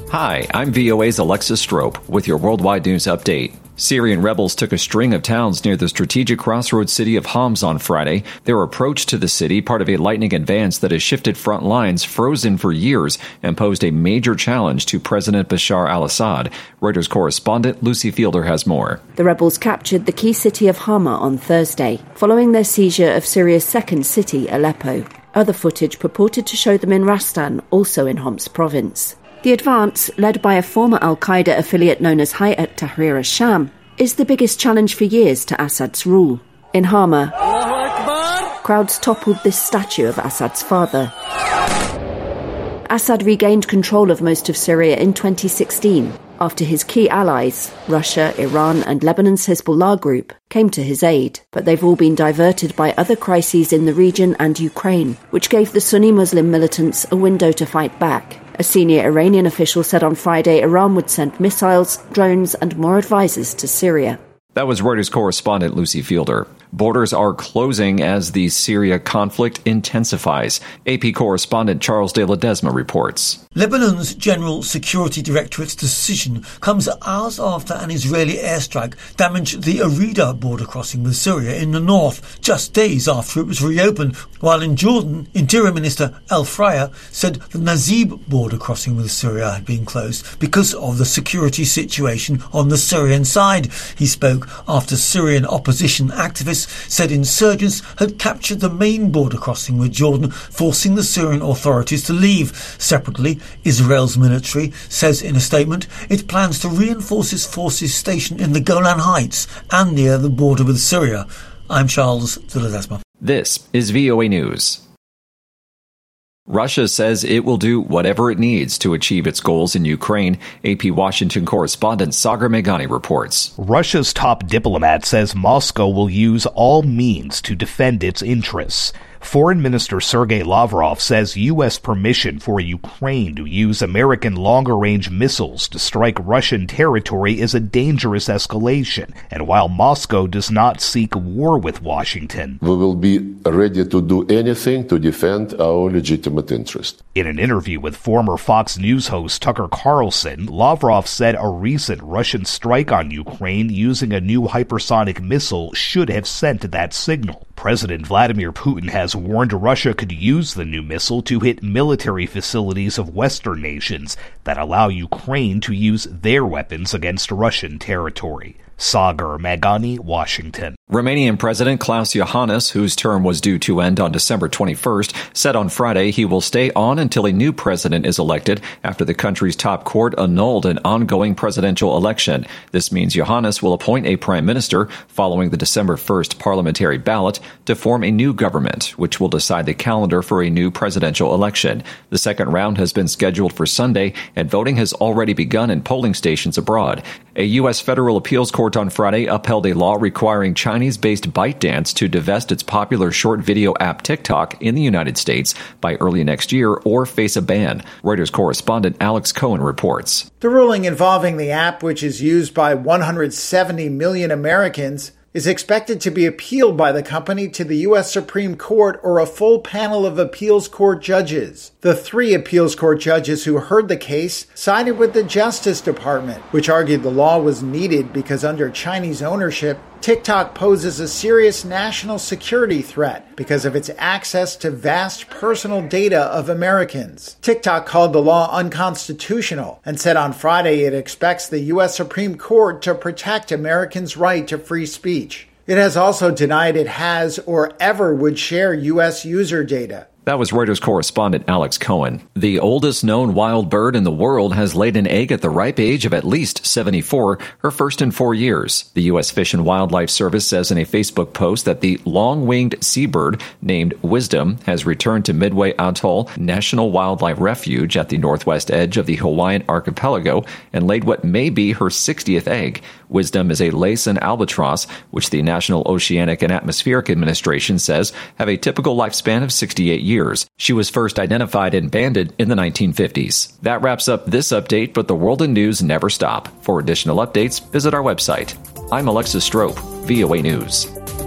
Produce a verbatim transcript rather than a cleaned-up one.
Hi, I'm V O A's Alexis Strope with your worldwide news update. Syrian rebels took a string of towns near the strategic crossroads city of Homs on Friday. Their approach to the city, part of a lightning advance that has shifted front lines frozen for years and posed a major challenge to President Bashar al-Assad. Reuters correspondent Lucy Fielder has more. The rebels captured the key city of Hama on Thursday, following their seizure of Syria's second city, Aleppo. Other footage purported to show them in Rastan, also in Homs province. The advance, led by a former al-Qaeda affiliate known as Hayat Tahrir al-Sham, is the biggest challenge for years to Assad's rule. In Hama, crowds toppled this statue of Assad's father. Assad regained control of most of Syria in twenty sixteen, after his key allies, Russia, Iran and Lebanon's Hezbollah group, came to his aid. But they've all been diverted by other crises in the region and Ukraine, which gave the Sunni Muslim militants a window to fight back. A senior Iranian official said on Friday Iran would send missiles, drones and more advisors to Syria. That was Reuters correspondent Lucy Fielder. Borders are closing as the Syria conflict intensifies. A P correspondent Charles de Ledesma reports. Lebanon's General Security Directorate's decision comes hours after an Israeli airstrike damaged the Arida border crossing with Syria in the north, just days after it was reopened, while in Jordan, Interior Minister Al Fraya said the Nazib border crossing with Syria had been closed because of the security situation on the Syrian side. He spoke after Syrian opposition activists said insurgents had captured the main border crossing with Jordan, forcing the Syrian authorities to leave. Separately, Israel's military says in a statement it plans to reinforce its forces stationed in the Golan Heights and near the border with Syria. I'm Charles de Ledesma. This is V O A News. Russia says it will do whatever it needs to achieve its goals in Ukraine. A P Washington correspondent Sagar Meghani reports. Russia's top diplomat says Moscow will use all means to defend its interests. Foreign Minister Sergei Lavrov says U S permission for Ukraine to use American longer-range missiles to strike Russian territory is a dangerous escalation. And while Moscow does not seek war with Washington, we will be ready to do anything to defend our legitimate interest. In an interview with former Fox News host Tucker Carlson, Lavrov said a recent Russian strike on Ukraine using a new hypersonic missile should have sent that signal. President Vladimir Putin has warned Russia could use the new missile to hit military facilities of Western nations that allow Ukraine to use their weapons against Russian territory. Sagar Meghani, Washington. Romanian President Klaus Iohannis, whose term was due to end on December twenty-first, said on Friday he will stay on until a new president is elected after the country's top court annulled an ongoing presidential election. This means Iohannis will appoint a prime minister following the December first parliamentary ballot to form a new government, which will decide the calendar for a new presidential election. The second round has been scheduled for Sunday, and voting has already begun in polling stations abroad. A U S federal appeals court on Friday upheld a law requiring Chinese-based ByteDance to divest its popular short video app TikTok in the United States by early next year or face a ban. Reuters correspondent Alex Cohen reports. The ruling involving the app, which is used by one hundred seventy million Americans, is expected to be appealed by the company to the U S Supreme Court or a full panel of appeals court judges. The three appeals court judges who heard the case sided with the Justice Department, which argued the law was needed because under Chinese ownership, TikTok poses a serious national security threat because of its access to vast personal data of Americans. TikTok called the law unconstitutional and said on Friday it expects the U S Supreme Court to protect Americans' right to free speech. It has also denied it has or ever would share U S user data. That was Reuters correspondent Alex Cohen. The oldest known wild bird in the world has laid an egg at the ripe age of at least seventy-four, her first in four years. The U S Fish and Wildlife Service says in a Facebook post that the long-winged seabird named Wisdom has returned to Midway Atoll National Wildlife Refuge at the northwest edge of the Hawaiian archipelago and laid what may be her sixtieth egg. Wisdom is a Laysan albatross, which the National Oceanic and Atmospheric Administration says have a typical lifespan of sixty-eight years. She was first identified and banded in the nineteen fifties. That wraps up this update, but the world and news never stop. For additional updates, visit our website. I'm Alexis Strope, V O A News.